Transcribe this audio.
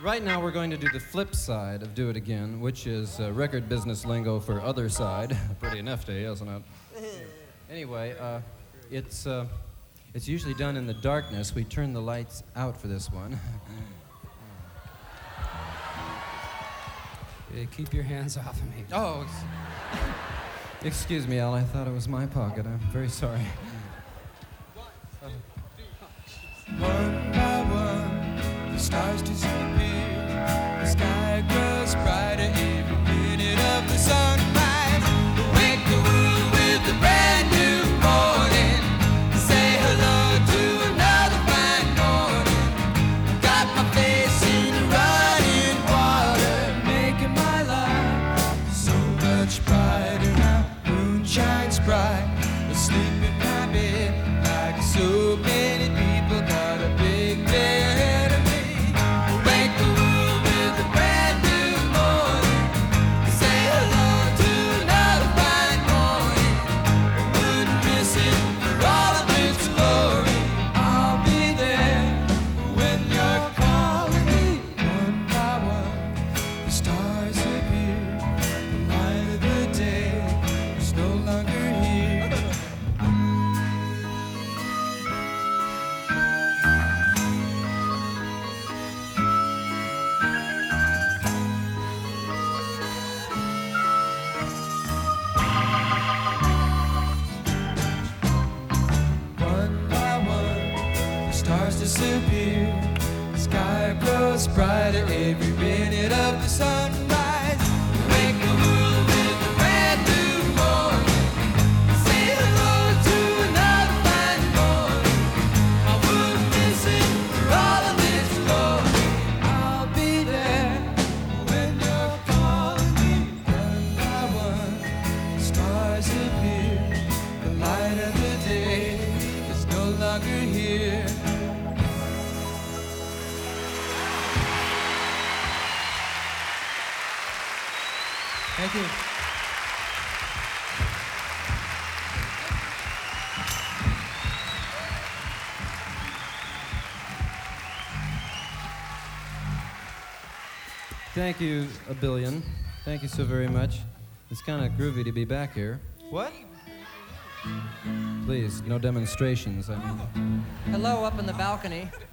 Right now we're going to do the flip side of Do It Again, which is record business lingo for other side. Pretty nifty, isn't it? Anyway, it's usually done in the darkness. We turn the lights out for this one. Hey, keep your hands off of me. Oh, excuse me, Al. I thought it was my pocket. I'm very sorry. One by one, the stars disappear. The sky grows brighter every minute of the sunrise. Wake the world with a brand new morning. Say hello to another fine morning. Got my face in the running water, making my life so much brighter now. Moon shines bright, asleep in my bed like so many people. Got a big day ahead of me. Wake the world with a brand new morning. Say hello to another fine morning. Wouldn't miss it for all of its glory. I'll be there when you're calling me. One by one, the stars appear. The light of the day is no longer here. One by one, the stars disappear. The sky grows brighter every minute of the sunrise. Wake the world with a brand new morning. Say hello to another fine morning. I wouldn't miss it for all of its glory. I'll be there when you're calling me. One by one, the stars appear. The light of the day is no longer here. Thank you. Thank you, a billion. Thank you so very much. It's kind of groovy to be back here. What? Please, no demonstrations. I mean. Hello up in the balcony.